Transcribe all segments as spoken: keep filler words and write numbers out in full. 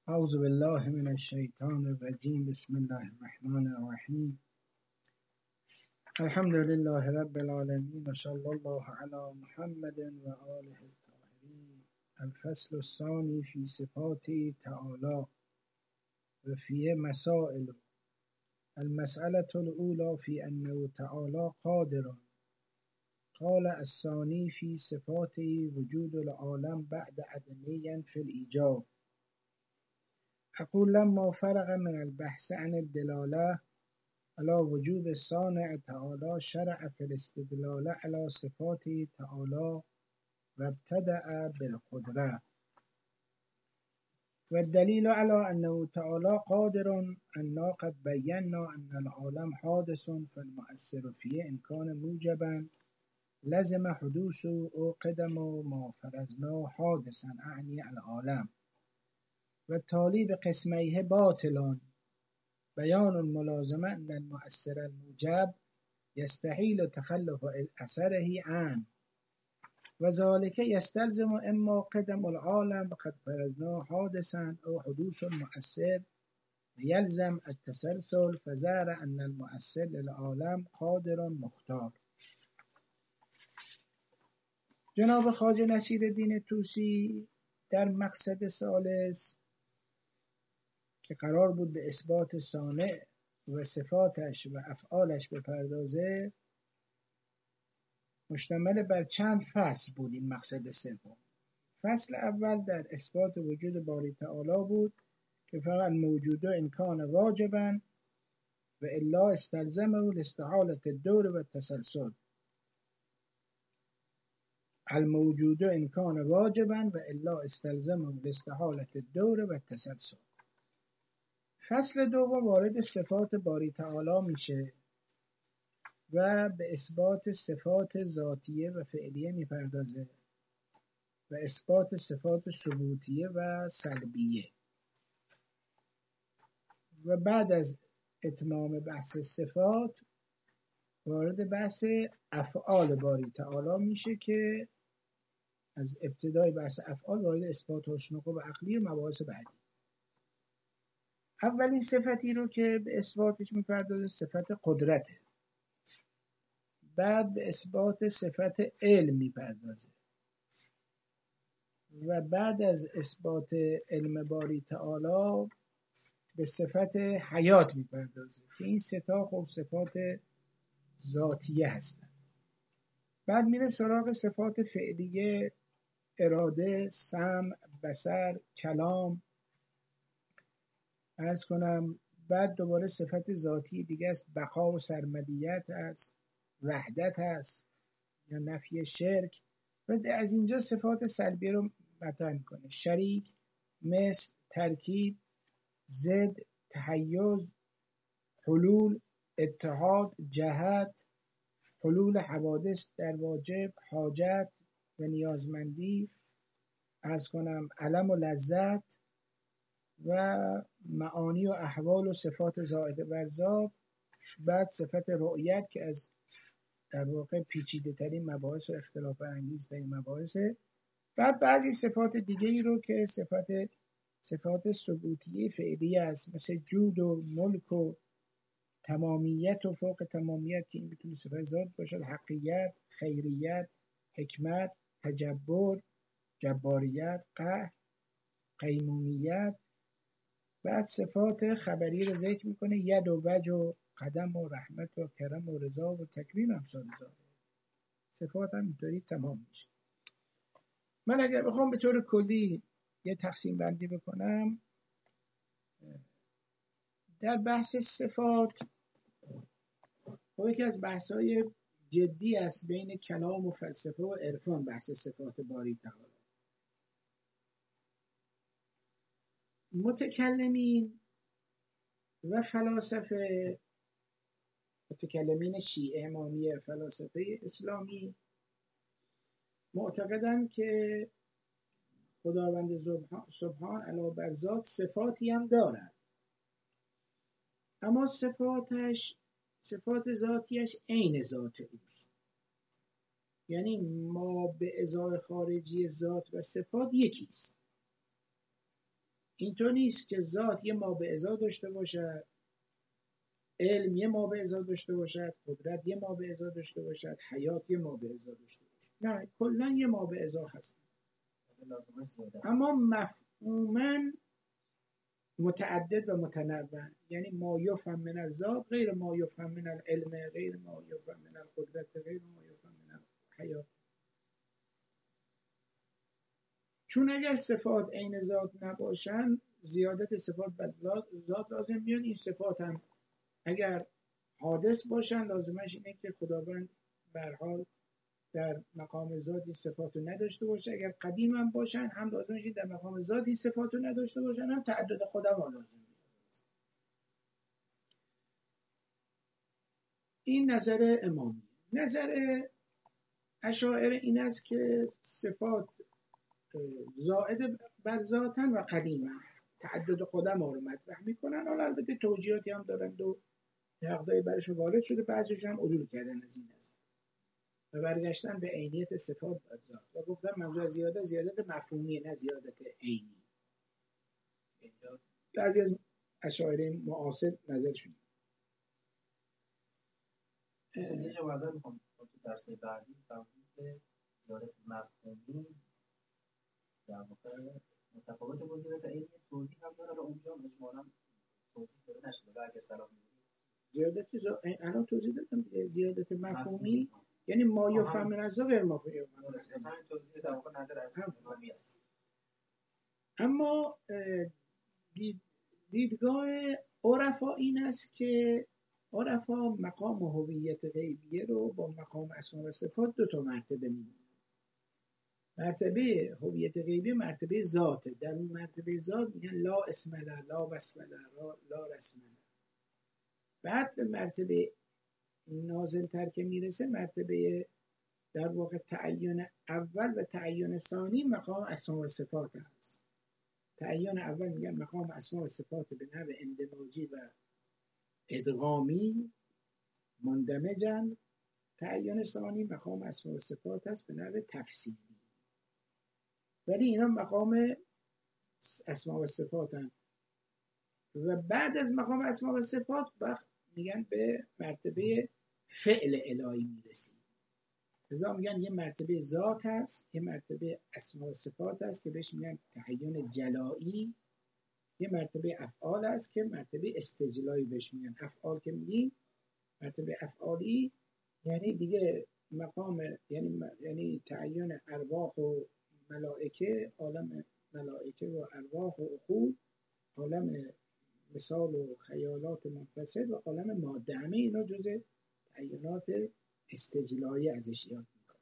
اعوذ بالله من الشیطان الرجیم. بسم الله الرحمن الرحیم. الحمد لله رب العالمین و صلی الله علی محمد و آله الطاهرین. الفصل الثانی فی صفات تعالی و فی مسائل. المسألة الأولى في أنه تعالى قادر. قال الثاني في صفات وجود العالم بعد عدميا في الإيجاب. أقول لما فرغ من البحث عن الدلالة على وجوب الصانع تعالى شرع في الاستدلال على صفات تعالى وابتدأ بالقدرة. والدليل على أنه تعالى قادر أننا قد بينا أن العالم حادث فالمؤثر فيه إن كان موجبا لزم حدوث أو قدم ما فرضنا حادثا أعني العالم. والتالي بقسميه باطل. بيان الملازمة أن المؤثر الموجب يستحيل تخلف أثره عنه، وذلك يستلزم إما قدم العالم قد فرضناه حادثا أو حدوث المؤثر يلزم التسلسل، فزار أن المؤثر للعالم قادر مختار. جناب خواجه نصیرالدین طوسی در مقصد ثالث که قرار بود به اثبات صانع و صفاتش و افعالش بپردازه، مشتمل بر چند فصل بود. این مقصد سوم، فصل اول در اثبات وجود باری تعالی بود که فقط موجوده امکان واجبا و الا استلزمه لاستحالة الدور و التسلسل. الموجوده امکان واجبا و الا استلزمه لاستحالة الدور و التسلسل. فصل دوم وارد صفات باری تعالی میشه و به اثبات صفات ذاتیه و فعلیه میپردازه و اثبات صفات ثبوتیه و سلبیه. و بعد از اتمام بحث صفات وارد بحث افعال باری تعالی میشه که از ابتدای بحث افعال وارد اثبات حسن و عقلی و مباحث بعدی. اولین صفتی رو که به اثباتش میپردازه صفت قدرته. بعد به اثبات صفت علم میپردازه و بعد از اثبات علم باری تعالی به صفت حیات میپردازه که این ستا خب صفات ذاتیه هستن. بعد میره سراغ صفات فعلیه، اراده، سمع، بصر، کلام، عرض کنم. بعد دوباره صفت ذاتی دیگه است، بقا و سرمدیت است، وحدت است یا نفی شرک. و از اینجا صفات سلبیه رو مطرح میکنه: شریک، مثل، ترکیب، ضد، تحیز، حلول، اتحاد، جهت، حلول حوادث در واجب، حاجت و نیازمندی، عرض کنم علم و لذت و معانی و احوال و صفات زائده و ذات. بعد صفت رؤیت که از در واقع پیچیده ترین مباحث و اختلاف انگیز در این مباحثه. بعد بعضی صفات دیگه ای رو که صفات صفات ثبوتیه فعلیه است، مثل جود و ملک و تمامیت و فوق تمامیت که این میتونه صفت ذات باشد، حقیت، خیریت، حکمت، تجبر، جباریت، قهر، قیمومیت. بعد صفات خبری رو ذکر میکنه: ید و وجه و قدم و رحمت و کرم و رضا و تکریم، امثال ذات. صفات هم اینطوری تمام میشه. من اگر بخوام به طور کلی یه تقسیم بندی بکنم در بحث صفات، خب یکی از بحث‌های جدی است بین کلام و فلسفه و عرفان، بحث صفات باری تعالی. متکلمین و فلاسفه، متکلمین شیعه امامیه، فلاسفه اسلامی، معتقدند که خداوند سبحان علاوه بر ذات صفاتی هم دارد، اما صفاتش صفات ذاتیش عین ذات اوست. یعنی ما به ازای خارجی ذات و صفات یکیست. اینطور نیست که ذات یه ما به ازا داشته باشد، علم یه ما به ازا داشته باشد، قدرت یه ما به ازا داشته باشد، حیات یه ما به ازا داشته باشد. نه، کلا یه ما به ازا هست، اما مفهوماً متعدد و متنوع. یعنی ما یفهم من الذات غیر ما یفهم من العلم، غیر ما یفهم من القدرت، غیر ما یفهم من الحیات. چون اگر صفات عین ذات نباشن، زیادت صفات بر ذات لازم میاد. این صفات هم اگر حادث باشن، لازمش اینه که خداوند به هر حال در مقام ذات این صفات رو نداشته باشه. اگر قدیم هم باشن، هم لازمش اینه در مقام ذات این صفات رو نداشته باشن، هم تعدد خودم لازم میاد. این نظر امامی. نظر اشاعره این است که صفات زائد بر ذاتن و قدیمن، تعدد قدم ها رو مطرح میکنن. حالا البته توجیهاتی هم دارن و نقدایی برش وارد شده، بعضیشون هم عدول کردن از این نظر و برگشتن به عینیت صفات بر ذات و گفتن منظور زیادت زیادت مفهومی، نه زیادت عینی. بعضی از اشاعره معاصر نظرشون یه جا معذرت میخوام تو درس بعدی فرمودید که زیادت مفهومی در واقع متفاوت با زیادت عینی، توضیح هم داره و اونجا اجمالاً توضیح داده نشده و اگه سلام می‌دید زیادت ز... الان توضیح دادم دیگه. زیادت مفهومی یعنی ما یفهم من الذات غیر ما یفهم من الذات. مثلا توضیح در واقع نظر امامی است. اما دید... دیدگاه عرفا این است که عرفا مقام هویت غیبیه رو با مقام اسما و صفات دو تا مرتبه می‌دونن. مرتبه هویت غیبی مرتبه ذاته. در اون مرتبه ذات میگن لا اسم له، لا وصف له، لا رسم له. بعد به مرتبه نازل‌تر که میرسه، مرتبه در واقع تعین اول و تعین ثانی مقام اسما و صفات هست. تعین اول میگن مقام اسما و صفات به نحو اندماجی و ادغامی مندمجن. تعین ثانی مقام اسما و صفات هست به نحو تفصیلی. ولی اینا مقام اسما و صفات هست و بعد از مقام اسما و صفات میگن به مرتبه فعل الهی میرسیم. لذا میگن یه مرتبه ذات هست، یه مرتبه اسما و صفات هست که بهش میگن تعین جلایی، یه مرتبه افعال هست که مرتبه استجلایی بهش میگن. افعال که میگیم مرتبه افعالی یعنی دیگه مقام یعنی یعنی تعین ارواح و ملائکه، عالم ملائکه و ارواح و عقول، عالم مثال و خیالات منفصل و عالم ماده، همه اینا جزء تعینات استجلایی ازش یاد میکنه.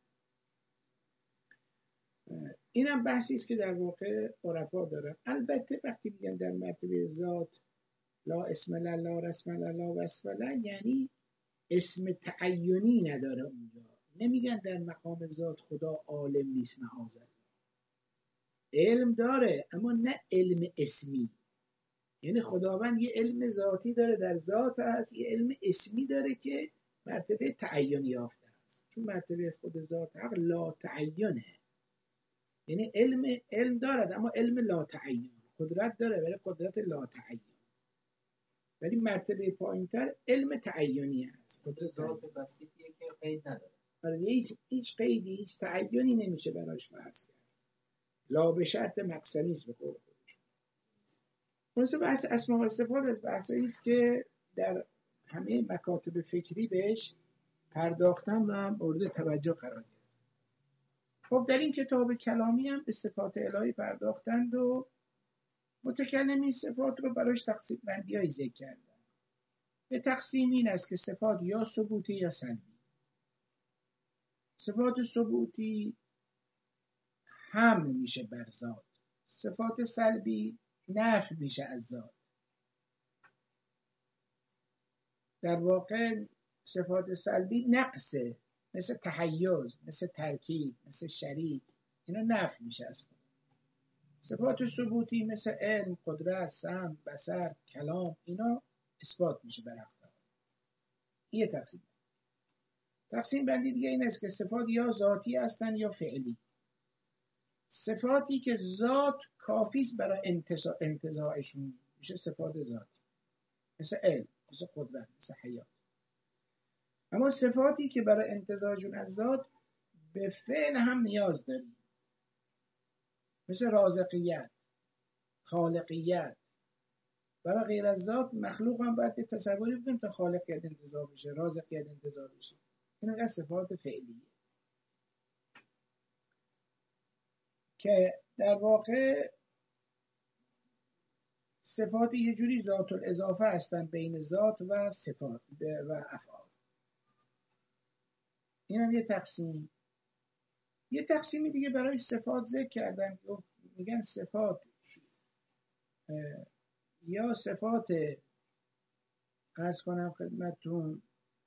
اینم بحثی است که در واقع عرفا دارن. البته وقتی میگن در مرتبه ذات لا اسم له، لا رسم له، لا وصف له، یعنی اسم تعینی نداره اونجا. نمیگن در مقام ذات خدا عالم نیست، معاذالله علم داره، اما نه علم اسمی. یعنی خداوند یه علم ذاتی داره، در ذات هست، یه علم اسمی داره که مرتبه تعین یافته است. چون مرتبه خود ذات حق لا تعینه، یعنی علم علم دارد اما علم لا تعین. قدرت داره ولی قدرت لا تعین. ولی مرتبه پایینتر علم تعینی هست. قدرت ذات بسیطیه که قید نداره. هیچ هیچ قیدی، هیچ تعینی نمیشه براش فرض کرد. لا به شرط مقسمی است به قول خودش. مثلا بحث اسما و صفات از بحثایی است که در همه مکاتب فکری بهش پرداختن و مورد توجه قرار گرفت. خب در این کتاب کلامی هم به صفات الهی پرداختند و متکلمین صفات رو براش تقسیم بندی هایی ذکر کردن. به تقسیم این است که صفات یا ثبوتی یا سلبی. صفات ثبوتی حمل میشه بر ذات، صفات سلبی نفی میشه از ذات. در واقع صفات سلبی نقصه، مثل تحیز، مثل ترکیب، مثل شریک، اینا نفی میشه از خود. صفات ثبوتی مثل علم، قدرت، سمع، بصر، کلام، اینا اثبات میشه بر حق. این تقسیم. تقسیم بندی دیگه این است که صفات یا ذاتی هستن یا فعلی. صفاتی که ذات کافیست برای انتزاع انتزاعشون، میشه صفات ذاتی، مثل علم، مثل قدرت، مثل حیات. اما صفاتی که برای انتزاعشون از ذات به فعل هم نیاز داریم، مثل رازقیت، خالقیت. برای غیر از ذات مخلوق هم باید تصوری بکنیم تا خالقیت انتزاع بشه، رازقیت انتزاع بشه. این انقدر صفات فعلیه که در واقع صفات یه جوری ذات الاضافه هستن بین ذات و صفات و افعال. این هم یه تقسیم. یه تقسیمی دیگه برای صفات ذکر کردن، میگن صفات یا صفات عرض کنم خدمتتون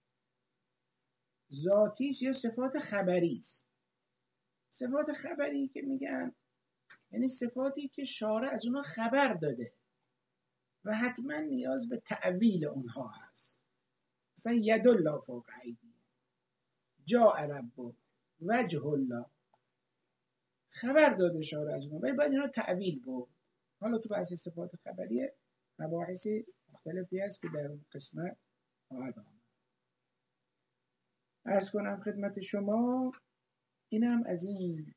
ذاتی است یا صفات خبری است. صفات خبری که میگن یعنی صفاتی که شارع از اونها خبر داده و حتما نیاز به تعویل اونها هست. مثلا ید الله فوق ایدی، جاء ربک، وجه الله، خبر داده شارع از اونها، ولی باید اینا تعویل بود. حالا تو بحث صفات خبریه مباحث مختلفی هست که در اون قسمت خواهد آمد. عرض کنم خدمت شما اینم از این.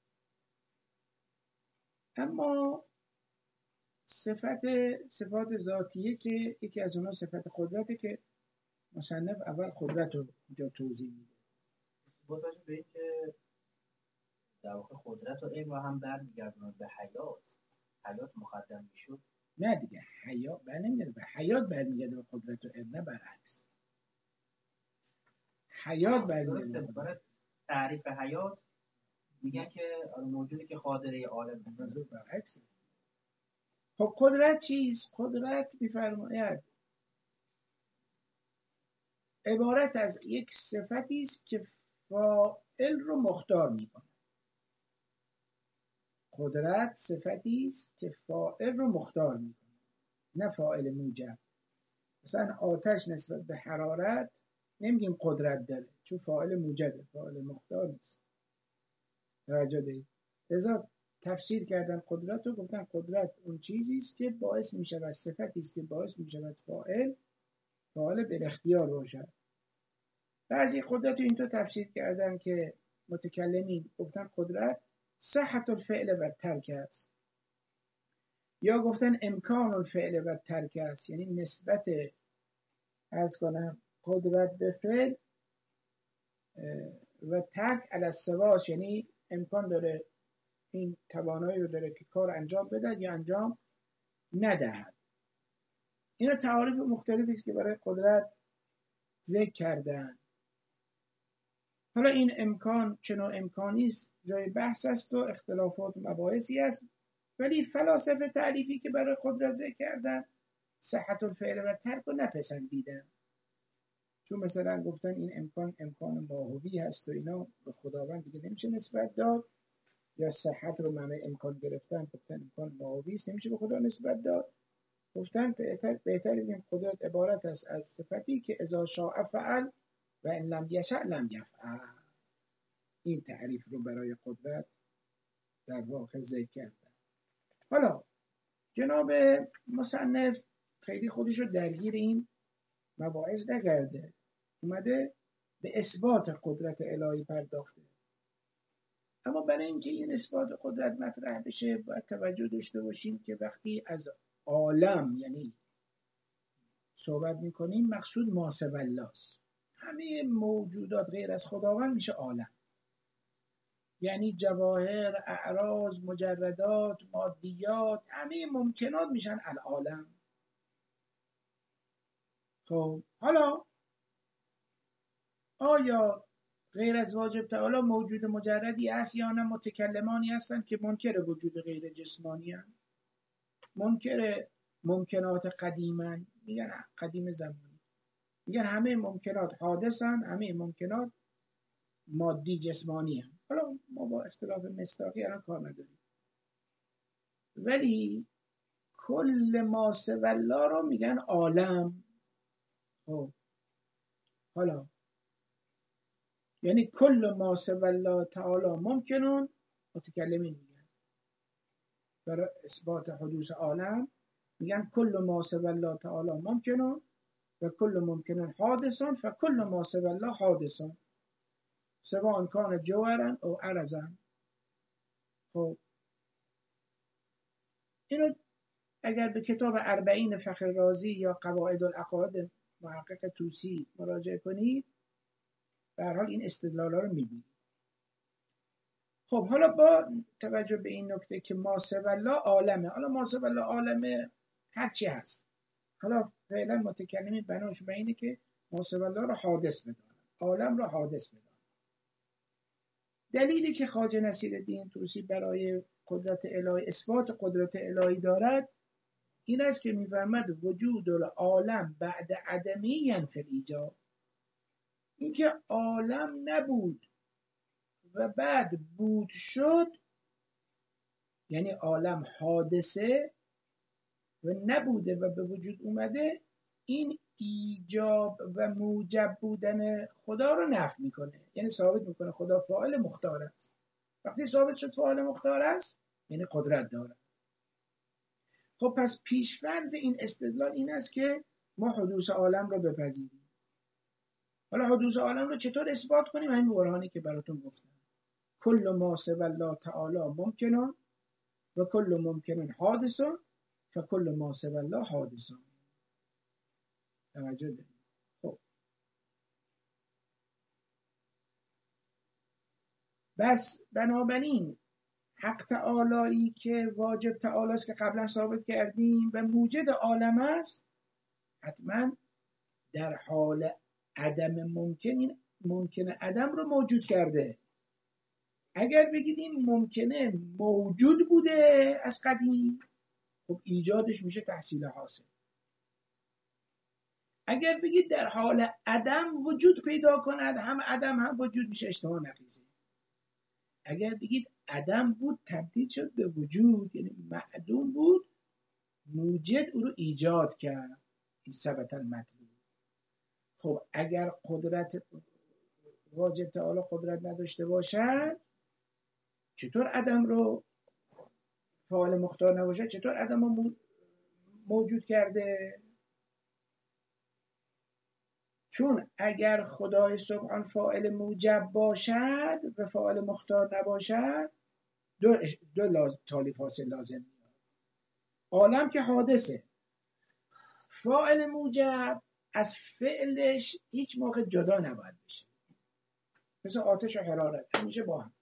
اما صفت صفات ذاتیه که یکی از اونها صفت قدرته که مصنف اول قدرت رو اینجا توضیح میده. با توجه به اینکه در واقع قدرت و علم هم برمیگردوند به حیات، حیات مقدم میشد. نه دیگه، حیات بر نمیگرده به حیات، برمیگرده به قدرت و علم، نه برعکس. حیات برمیگرده به قدرت. تعریف حیات میگن که موجودی که قادره عالم هست، برعکس. خب قدرت چیست؟ قدرت میفرماید عبارت از یک صفتی است که فاعل رو مختار میکنه. قدرت صفتی است که فاعل رو مختار میکنه، نه فاعل موجب. مثلا آتش نسبت به حرارت نمیگیم قدرت داره، چون فاعل موجبه، فاعل مختار نیست. توجه دارید؟ لذا تفسیر کردن قدرت رو، گفتن قدرت اون چیزی است که باعث میشود، صفتی است که باعث میشود فاعل فاعل به اختیار باشد. بعضی قدرت رو اینطور تفسیر کردن که متکلمین گفتن قدرت صحت الفعل و ترک است، یا گفتن امکان الفعل و ترک است، یعنی نسبت عرض کنم قدرت به فعل و ترک علی السواس، یعنی امکان داره این توانایی رو داره که کار انجام بده یا انجام ندهد. اینا تعاریف مختلفی است که برای قدرت ذکر کردن. حالا این امکان چه نوع امکانی است جای بحث است و اختلافات و مباحثی است، ولی فلاسفه تعریفی که برای قدرت ذکر کردن صحت الفعل و ترک رو نپسندیدن، چون مثلا گفتن این امکان امکان ماهوی هست و اینا به خداوند دیگه نمیشه نسبت داد، یا صحت رو معنی امکان گرفتن گفتن امکان ماهوی است نمیشه به خدا نسبت داد. گفتن بهتر بهتر بگیم قدرت عبارت است از صفتی که اذا شاء فعل و ان لم یشاء لم یفعل. این تعریف رو برای قدرت در واقع ذکر کردن. حالا جناب مصنف خیلی خودش رو درگیر این مباحث نکرده، اومده به اثبات قدرت الهی پرداخته. اما برای اینکه این اثبات قدرت مطرح بشه باید توجه داشته باشیم که وقتی از عالم یعنی صحبت میکنیم مقصود ما سوی الله است. همه موجودات غیر از خداوند میشه عالم، یعنی جواهر، اعراض، مجردات، مادیات، همه ممکنات میشن العالم. خب حالا آیا غیر از واجب تعالی موجود مجردی هست یا نه متکلمانی هستن که منکر وجود غیر جسمانی هستن، منکر ممکنات قدیمن، میگن قدیم زمانی، میگن همه ممکنات حادثن، همه ممکنات مادی جسمانی هستن. حالا ما با اختلاف مصداقی الان کار نداریم، ولی کل ما سوی الله رو میگن عالم. خب حالا یعنی کل ما سوی الله تعالی ممکنون، متکلمین میگن برای اثبات حدوث عالم میگن کل ما سوی الله تعالی ممکنون و کل ممکنن حادثون فکل ما سوی الله حادثون سواء کان جوهرا او عرضا. خب اینو اگر به کتاب اربعین فخر رازی یا قواعد العقاید محقق طوسی مراجعه کنید به هر حال این استدلالا رو میبینید. خب حالا با توجه به این نکته که ما سوی الله عالمه، حالا ما سوی الله عالمه هر چی هست، حالا فعلا متکلمین بناشون به اینه که ما سوی الله رو حادث بدانن، عالم رو حادث بدانن. دلیلی که خواجه نصیرالدین طوسی برای قدرت الهی، اثبات قدرت الهی دارد این است که می‌فرماد وجود العالم بعد عدمی ینفی الایجاب، اینکه عالم نبود و بعد بود شد، یعنی عالم حادثه و نبوده و به وجود اومده، این ایجاب و موجب بودن خدا رو نفی میکنه، یعنی ثابت میکنه خدا فاعل مختار است. وقتی ثابت شد فاعل مختار است یعنی قدرت داره. خب پس پیشفرض این استدلال این است که ما حدوث عالم رو بپذیریم. حالا حدوث عالم رو چطور اثبات کنیم؟ همین برهانی که براتون گفتم، کل ما سوی الله تعالی ممکنون و کل ممکنن حادثون فکل ما سوی الله حادثون. توجه داریم. خب بس بنابراین حق تعالی که واجب تعالی است که قبلا ثابت کردیم و موجد عالم است، حتما در حال عدم ممکن این ممکنه عدم رو موجود کرده. اگر بگید این ممکنه موجود بوده از قدیم، خب ایجادش میشه تحصیل حاصل. اگر بگید در حال عدم وجود پیدا کند، هم عدم هم وجود، میشه اشتباه نقیضه. اگر بگید عدم بود تبدیل شد به وجود، یعنی معدوم بود، موجد او رو ایجاد کرد، این ثبت المطلوب. خب اگر قدرت واجب تعالی قدرت نداشته باشد، چطور عدم رو فاعل مختار نباشه، چطور عدم رو موجود کرده؟ چون اگر خدای سبحان فاعل موجب باشد و فاعل مختار نباشد، دو, دو لاز... تالیف حاصل لازم میاد. عالم که حادثه، فاعل موجب از فعلش هیچ موقع جدا نباید بشه، مثل آتش و حرارت همیشه با هم.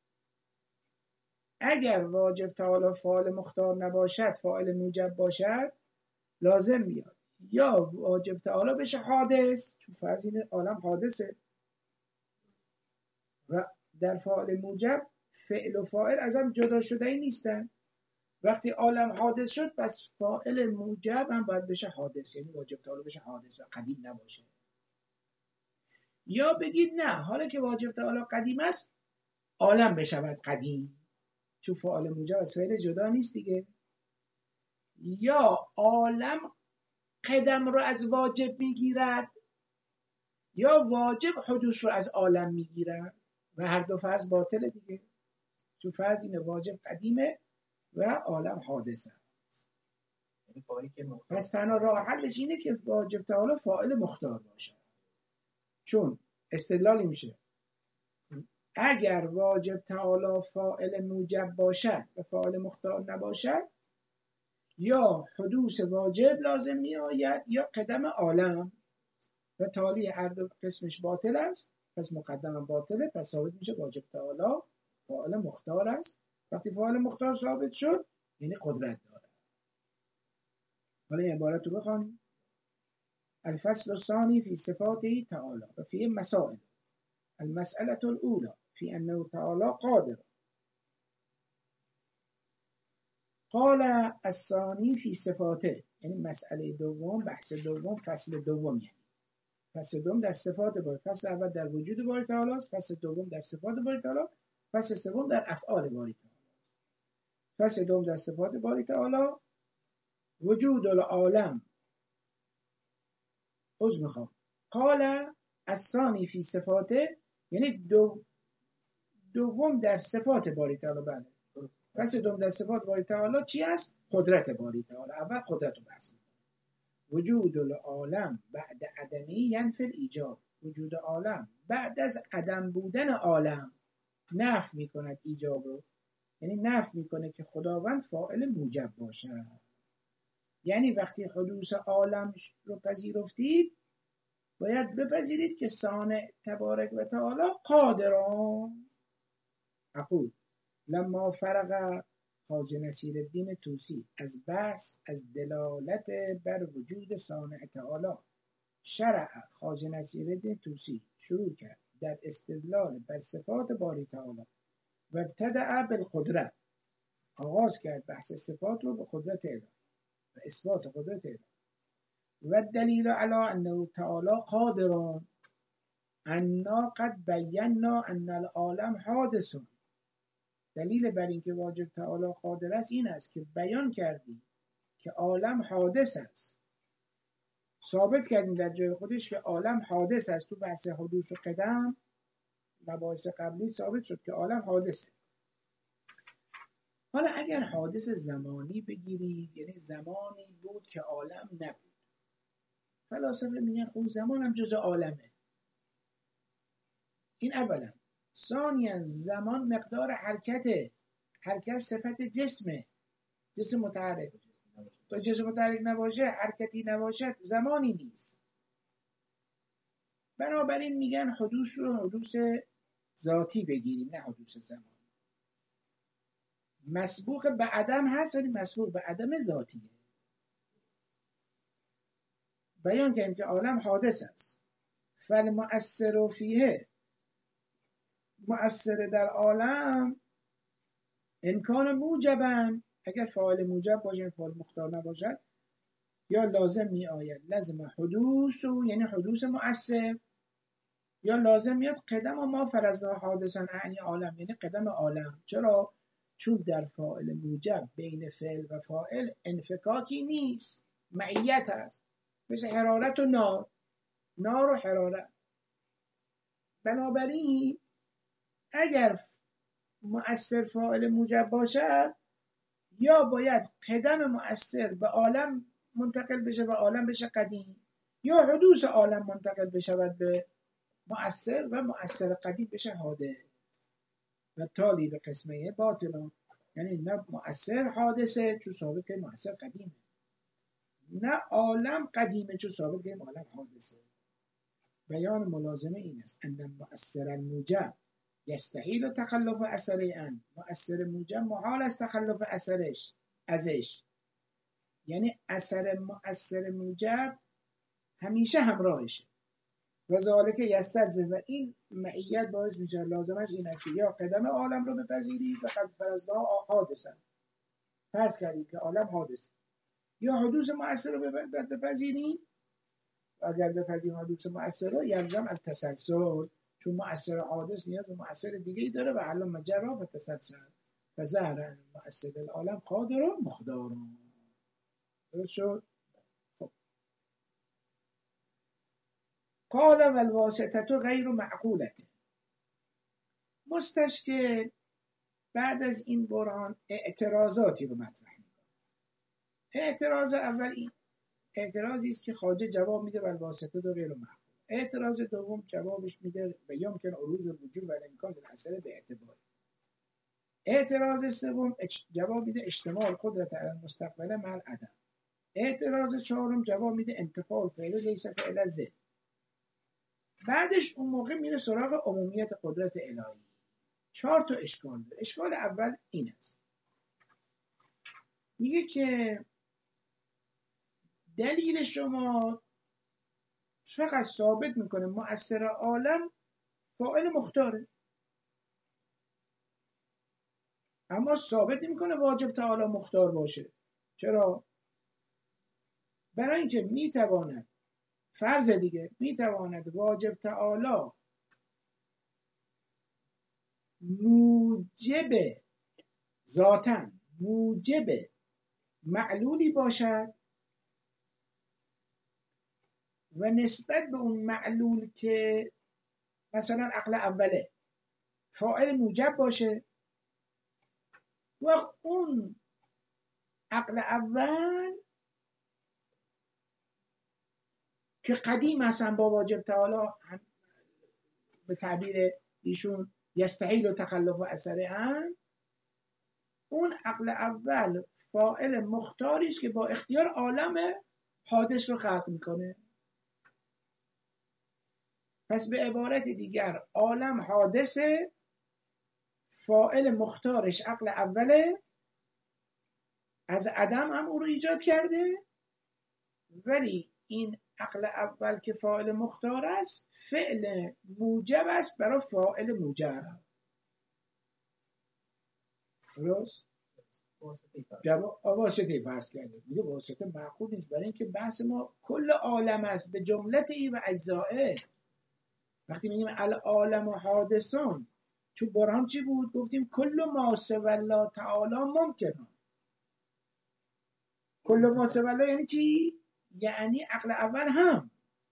اگر واجب تعالی فاعل مختار نباشد فاعل موجب باشد، لازم میاد یا واجب تعالی بشه حادث، چون فرض اینه عالم حادثه، و در فاعل موجب فعل و فاعل از هم جدا شده‌ای نیستن. وقتی عالم حادث شد پس فاعل موجب هم باید بشه حادث، یعنی واجب تعالی بشه حادث و قدیم نباشه. یا بگید نه، حالا که واجب تعالی قدیم است عالم بشود قدیم، چون فاعل موجب از فعل جدا نیست دیگه. یا عالم قدم رو از واجب میگیرد یا واجب حدوث رو از عالم میگیرد و هر دو فرض باطله دیگه، چون فرض اینه واجب قدیمه و عالم حادثه. پس تنها راه حلش اینه که واجب تعالی فاعل مختار باشه، چون استدلالی میشه اگر واجب تعالی فاعل موجب باشد و فاعل مختار نباشد، یا حدوث واجب لازم می آید یا قدم عالم، و تالی هر دو قسمش باطل است، پس مقدم باطله، پس ثابت میشه واجب تعالی فاعل مختار است. وقتی فاعل مختار ثابت شد یعنی قدرت داره. حالا این عبارت رو بخوانیم: الفصل الثانی فی صفاته تعالی و فی مسائل. المسألة الأولى في أنه تعالى قادر. قال الثانی فی صفاته، یعنی مسئله دوم، بحث دوم، فصل دوم، یعنی فصل دوم در صفات باری، فصل اول در وجود باری تعالی است، فصل دوم در صفات باری تعالی، فصل سوم در افعال باری تعالی. فصل دوم در صفات باری تعالی: وجود العالم. عذر میخوام. قال الثانی فی صفاته، یعنی دو دوم در صفات باری تعالی. بله پس دوم در صفات باری تعالی چی است؟ قدرت باری تعالی. اول قدرت رو بحث می‌کنه. وجود العالم بعد عدمی ینفی الایجاب. وجود عالم بعد از عدم بودن عالم نفی میکند ایجاب رو، یعنی نفی میکنه که خداوند فاعل موجب باشه. یعنی وقتی حدوث عالم رو پذیرفتید باید بپذیرید که صانع تبارک و تعالی قادران. اقول لما فرغ خواجه نصیرالدین طوسی از بحث از دلالت بر وجود صانع تعالی، شرع خواجه نصیرالدین طوسی شروع کرد در استدلال بر صفات باری تعالی و ابتدع بالقدرت، آغاز کرد بحث صفات رو به قدرت الهی و اثبات قدرت الهی. و دلیل علی انه تعالی قادران انا قد بینا ان العالم حادث. دلیل بر اینکه واجب تعالی قادر است این است که بیان کردیم که عالم حادث است، ثابت کردیم در جای خودش که عالم حادث است. تو بحث حدوث و قدم مباحث قبلی ثابت شد که عالم حادثه. حالا اگر حادث زمانی بگیرید، یعنی زمانی بود که عالم نبود، فلاسفه میگن خب زمان هم جز عالمه. این اولا. ثانیا زمان مقدار حرکته، حرکت صفت جسمه، جسم متحرک. تا جسم متحرک نباشه، حرکتی نباشد، زمانی نیست. بنابراین میگن حدوث رو حدوث ذاتی بگیریم، نه حدوث زمانی. مسبوق به عدم هست ولی مسبوق به عدم ذاتیه. بیان کردیم که عالم حادث است. فالمؤثر فیه، مؤثر در عالم امکان موجبا، اگر فاعل موجب باشه فاعل مختار نباشد یا لازم می آید لازم حدوث، یعنی حدوث مؤثر، یا لازم میاد قدم و ما فرضنا حادثا اعنی عالم، یعنی قدم عالم. چرا؟ چون در فاعل موجب بین فعل و فاعل انفکاکی نیست، معیت هست، مثل حرارت و نار، نار و حرارت. بنابراین اگر مؤثر فاعل موجب باشد یا باید قدم مؤثر به عالم منتقل بشه و عالم بشه قدیم، یا حدوث عالم منتقل بشود به مؤثر و مؤثر قدیم بشه حادث. و تالی به قسمه باطلان، یعنی نه مؤثر حادثه چون ثابت که مؤثر قدیمه، نه عالم قدیمه چون ثابت که عالم حادثه. بیان ملازمه این است ان مؤثر الموجب یستحیل تخلف اثر ان، مؤثر موجب محال است تخلف اثرش ازش، یعنی اثر مؤثر موجب همیشه همراهشه. و ذالک یستلزم، و این معیت باعث میشه لازمش این است یا قدم عالم رو بپذیرید و قد فرضنا حادثن، فرض کردید که عالم حادث، یا حدوث مؤثر رو بپذیرید. اگر بپذیریم حدوث مؤثر رو یلزم التسلسل، چون مؤثر حادث نیاز به مؤثر دیگه ای داره و حالا مجرا و تسلسل و ظهر مؤثر العالم قادر و مقدار. درست شد؟ خب قال و الواسطه غیر معقولته. مستشکل بعد از این برهان اعتراضاتی رو مطرح میکنه. اعتراض اول این اعتراضی است که خواجه جواب میده و الواسطه غیر معقول. اعتراض دوم جوابش میده و یمکن عروض الوجوب و الامکان للأثر به اعتبار. اعتراض سوم جواب میده اشتمال قدرت علی المستقبل مع العدم. اعتراض چهارم جواب میده انتفاع الفعل لیس فعل ضد. بعدش اون موقع میره سراغ عمومیت قدرت الهی. چهار تا اشکال داره. اشکال اول این است، میگه که دلیل شما فقط ثابت میکنه مؤثر عالم فاعل مختاره، اما ثابت نمیکنه واجب تعالی مختار باشه. چرا؟ برای اینکه میتواند، فرض دیگه، میتواند واجب تعالی موجب ذاتاً موجب معلولی باشد و نسبت به اون معلول که مثلا عقل اوله فاعل موجب باشه، و اون عقل اول که قدیم هستن با واجب تعالی به تعبیر ایشون یستحیل و تخلف و اثره هم، اون عقل اول فاعل مختاری است که با اختیار عالم حادث رو خلق میکنه. پس به عبارت دیگر عالم حادثه، فاعل مختارش عقل اوله، از عدم هم او رو ایجاد کرده، ولی این عقل اول که فاعل مختار است فعل موجب است برای فاعل موجب. درست؟ جواب واسطه فرض کرده. میگه واسطه معقول نیست، برای اینکه بحث ما کل عالم است به جملته و اجزائه. وقتی میگیم العالم و حادثون، چون برهان چی بود؟ گفتیم کل ما سوی الله تعالی ممکنه. کل ما سوی الله یعنی چی؟ یعنی عقل اول هم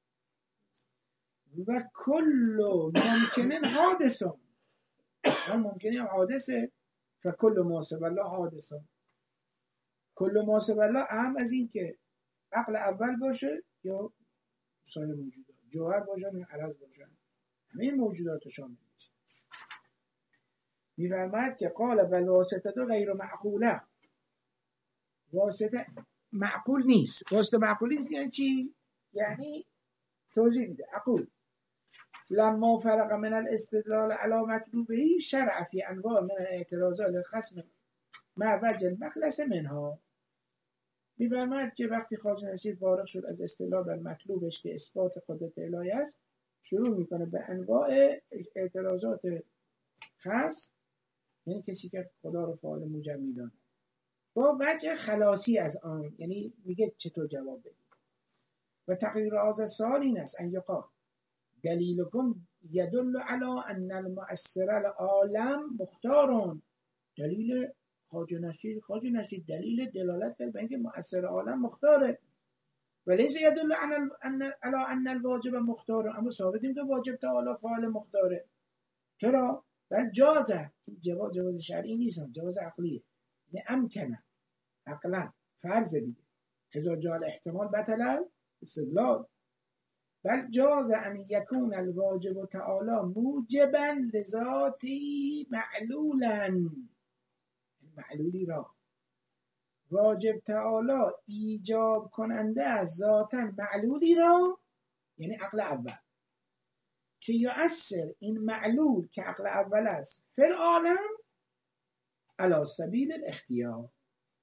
و کل ممکنه حادثون، هم ممکنه هم حادثه، فکل ما سوی الله حادثون. کل ما سوی الله اهم از این که عقل اول باشه یا سایر موجودات، جوهر باشن یا عرض باشن، همه موجودات رو شامل میشه. میفرماید که قال بل واسطه غیر معقوله، واسطه معقول نیست. واسطه معقول نیست یعنی چی؟ یعنی توضیح میده. عقول لما فرق من الاستدلال على مطلوبه شرع فی انواع من اعتراضات الخصم مع وجه المخلص منها. می‌فرماید که وقتی خواجه نصیر فارغ شد از استدلال بر مطلوبش که اثبات قدرت الهی است، شروع میکنه به انواع اعتراضات خاص، یعنی کسی که خدا رو فاعل موجب میدونه، با وجه خلاصی از آن، یعنی میگه چطور جواب بدید. و تقریر از سوال این است ان یقال دلیلکم یدل علی ان المؤثر العالم مختارون. دلیل خواجه نصیر خواجه نصیر دلیل دلالت کرد به اینکه مؤثر عالم مختاره، ولیس یدل علی ان الواجب مختار، اما ثابت نمیشه واجب تعالی فاعل مختاره. چرا؟ بل جازه، جواز جواز شرعی نیست، جواز عقلیه. نه امکنه عقلا فرض دیگه اذا جاء الاحتمال بطل استدلال. بل جاز ان یکون الواجب تعالی موجبا لذاتی معلولا، معلولی را واجب تعالی ایجاب کننده از ذاتا معلولی را، یعنی عقل اول، که یؤثر این معلول که عقل اول است فی العالم علی سبیل الاختیار.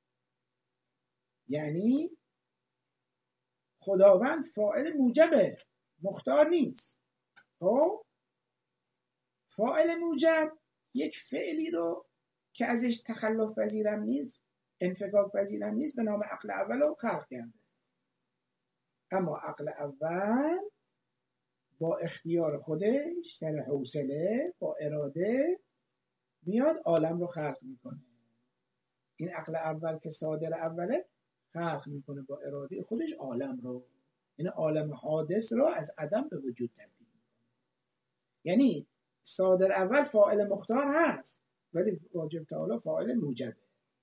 یعنی خداوند فاعل موجبه، مختار نیست. خب فاعل موجب یک فعلی رو که ازش تخلف پذیرم نیست، انفکاک پذیرم نیست، به نام عقل اول رو خلق کرده. اما عقل اول با اختیار خودش، سر حوصله، با اراده میاد عالم رو خلق میکنه. این عقل اول که صادر اوله خلق میکنه با اراده خودش عالم رو، یعنی عالم حادث رو از عدم به وجود تبدیل میکنه. یعنی صادر اول فاعل مختار هست ولی واجب تعالی فاعل موجبه.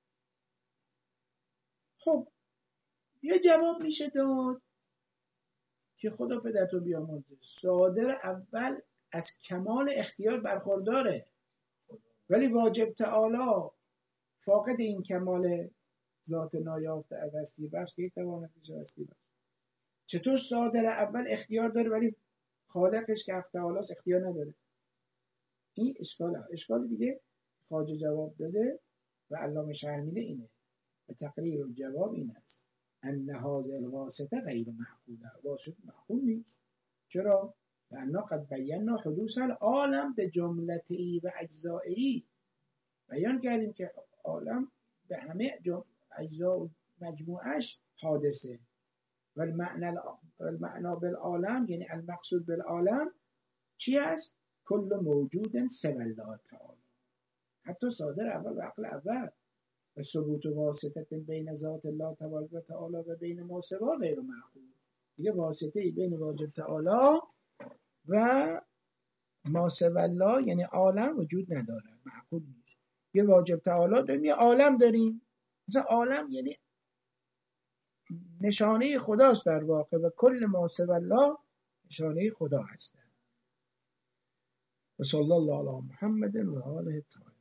خب یه جواب میشه داد که خدا پدرتو بیامرزه، صادر اول از کمال اختیار برخورداره ولی واجب تعالی فاقد این کمال ذات نایافته از هستی بخش که یک توانستش هستی بخش. چطور صادر اول اختیار داره ولی خالقش که حق تعالی اختیار نداره؟ این اشکاله. اشکال دیگه خواجه جواب داده و علامه شرح میده اینه و تقریر جواب این است ان هذا الواسطه غیر معقوله، واسطه معقول نیست. چرا؟ لأننا قد بینا حدوث العالم به جملته و اجزائه، بیان کردیم که عالم به همه اجزا و مجموعش حادثه. و المعنى بالعالم یعنی المقصود بالعالم چی است؟ کل موجود سوی الله تعالی، حتی صادر اول و عقل اول. و ثبوت واسطه بین ذات الله تبارک و تعالی و بین ما سوا غیر معقول. دیگه واسطه بین واجب تعالی و ما سوی الله یعنی عالم وجود نداره، معقول نیست. یه واجب تعالی داریم، یه عالم داریم. مثلا عالم یعنی نشانه خداست در واقع، و کل ما سوی الله نشانه خدا هست. و صلی الله علی محمد و آله الطاهرین.